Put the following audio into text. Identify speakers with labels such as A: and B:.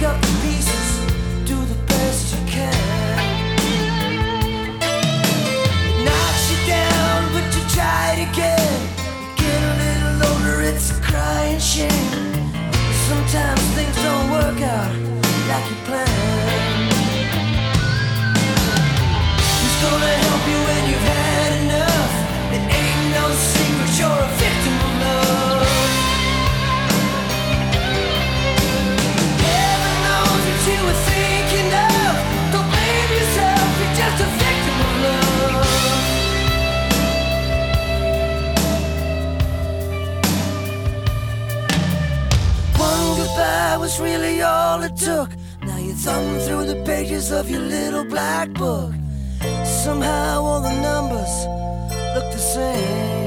A: pick up the pieces, do the best you can. It knocks you down, but you try it again. You get a little older, it's a crying shame. Sometimes things don't work out like you planned. Who's gonna help you when you've had enough? It ain't no secret you're a victim of love. Heaven knows what you were thinking of. Don't blame yourself, you're just a victim of love. One goodbye was really all it took. Now you thumb through the pages of your little black book. Somehow all the numbers look the same.